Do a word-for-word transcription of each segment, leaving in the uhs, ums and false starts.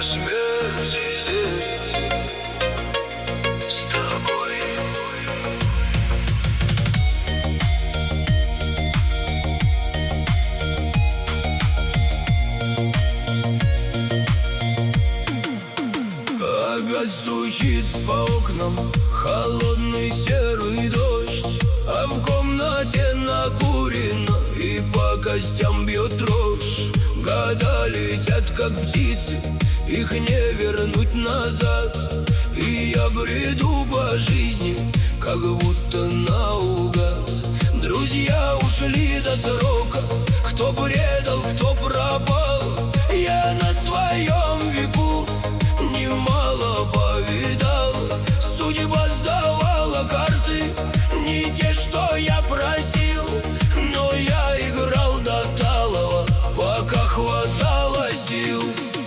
до смерти здесь с тобой. Опять стучит по окнам холодный серый дождь, а в комнате накурено и по костям бьет дрожь. Года летят, как птицы, их не вернуть назад. И я бреду по жизни, как будто наугад. Друзья ушли до срока, кто предал, кто пропал. Я на своем веку немало повидал. Судьба сдавала карты, не те, что я просил, но я играл до талого, пока хватало сил.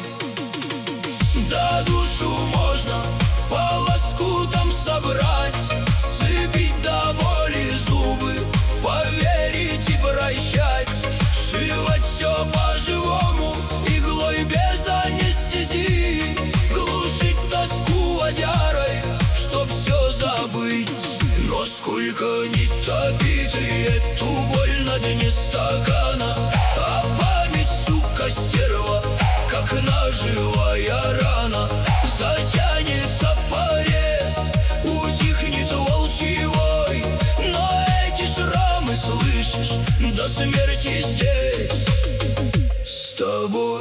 Да душу можно по лоскутам собрать, сцепить до боли зубы, поверить и прощать, сшивать все по-живому, иглой без анестезии, глушить тоску водярой, чтоб все забыть. Но сколько ни топи ты эту боль на дне стакана, а память, сука, стерва, как ножевая рана. Затянется порез, утихнет волчий вой, но эти шрамы, слышишь, до смерти здесь с тобой.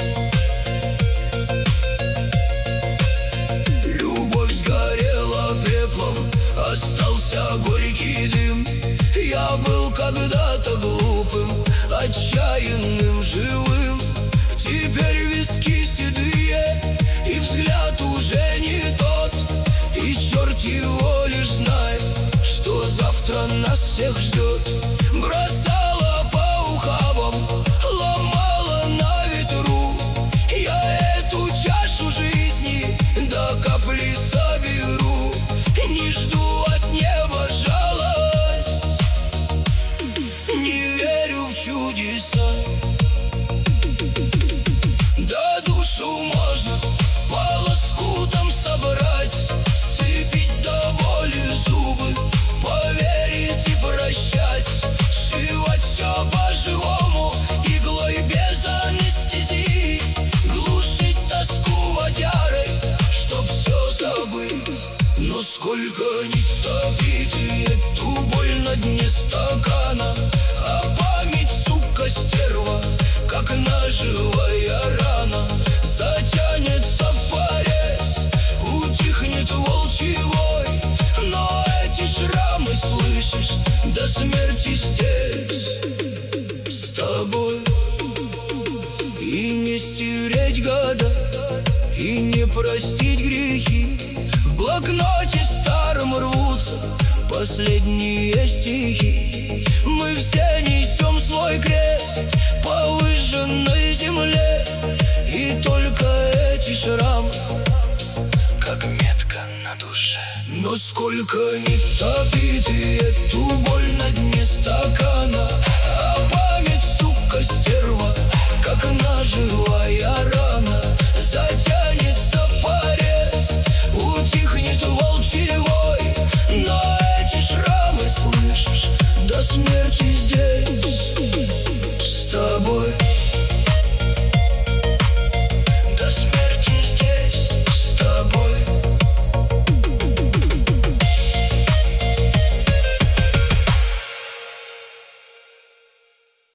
Любовь сгорела пеплом, остался горький дым. Я был когда-то глупым, отчаянным, живым. Теперь виски седые, и взгляд уже не тот. И черт его лишь знает, что завтра нас всех ждет. Бросала по ухабам, ломала на ветру. Я эту чашу жизни до капли соберу. Не жду от неба жалость, не верю в чудеса. Да душу можно по лоскутам собрать, сцепить до боли зубы, поверить и прощать, сшивать все по-живому, иглой без анестезии, глушить тоску водярой, чтоб все забыть. Но сколько ни топи ты эту боль на дне стакана, а память, сука, стерва, как ножевая рана. Затянется порез, утихнет волчий вой, но эти шрамы, слышишь, до смерти здесь с тобой. И не стереть года, и не простить грехи. В блокноте старом рвутся последние стихи. Мы все несем свой крест по выжженной земле, и только эти шрамы, как метка на душе. Но сколько ни топи